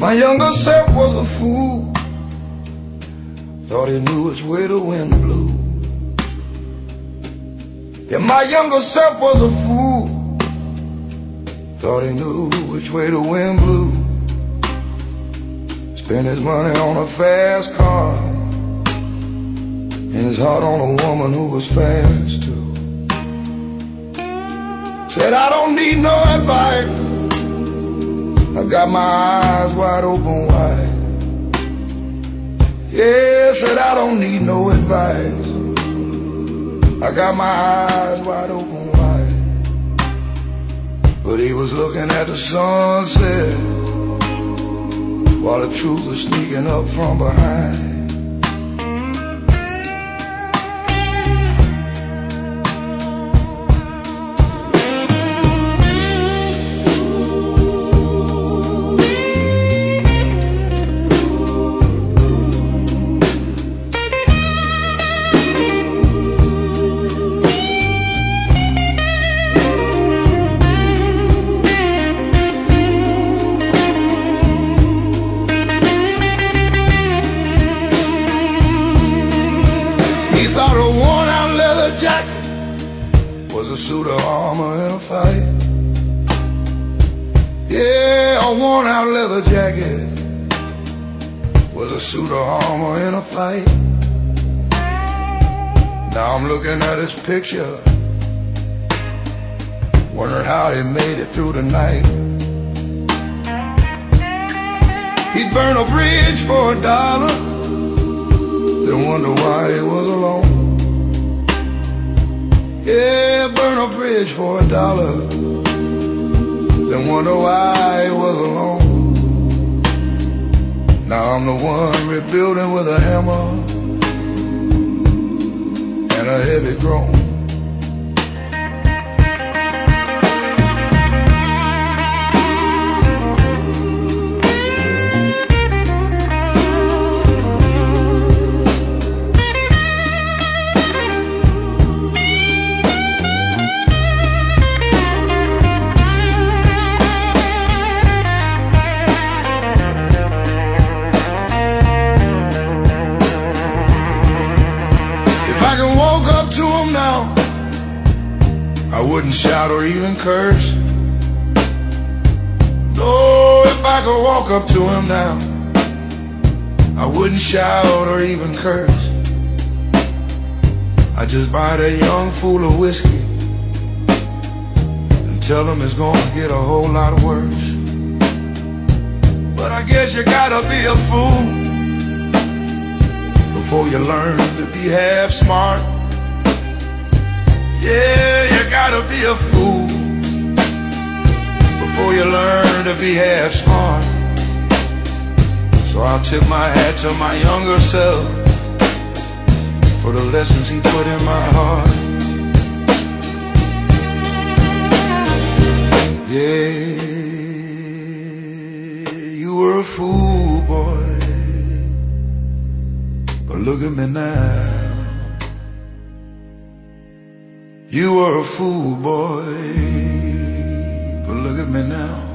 My younger self was a fool, thought he knew which way the wind blew. Yeah, my younger self was a fool, thought he knew which way the wind blew. Spent his money on a fast car, and his heart on a woman who was fast too. Said, I don't need no advice, I got my eyes wide open wide. Yeah, said I don't need no advice, I got my eyes wide open wide. But he was looking at the sunset while the truth was sneaking up from behind. Thought a worn-out leather jacket was a suit of armor in a fight. Yeah, a worn-out leather jacket was a suit of armor in a fight. Now I'm looking at his picture, wondering how he made it through the night. He'd burn a bridge for $1, then wonder why he was alone. Yeah, burn a bridge for $1, then wonder why he was alone. Now I'm the one rebuilding with a hammer and a heavy groan. To him now, I wouldn't shout or even curse. No, if I could walk up to him now, I wouldn't shout or even curse. I just buy that young fool of whiskey and tell him it's gonna get a whole lot worse. But I guess you gotta be a fool before you learn to be half smart. Yeah, you gotta be a fool before you learn to be half smart. So I'll tip my hat to my younger self for the lessons he put in my heart. Yeah, you were a fool, boy, but look at me now. You were a fool, boy, but look at me now.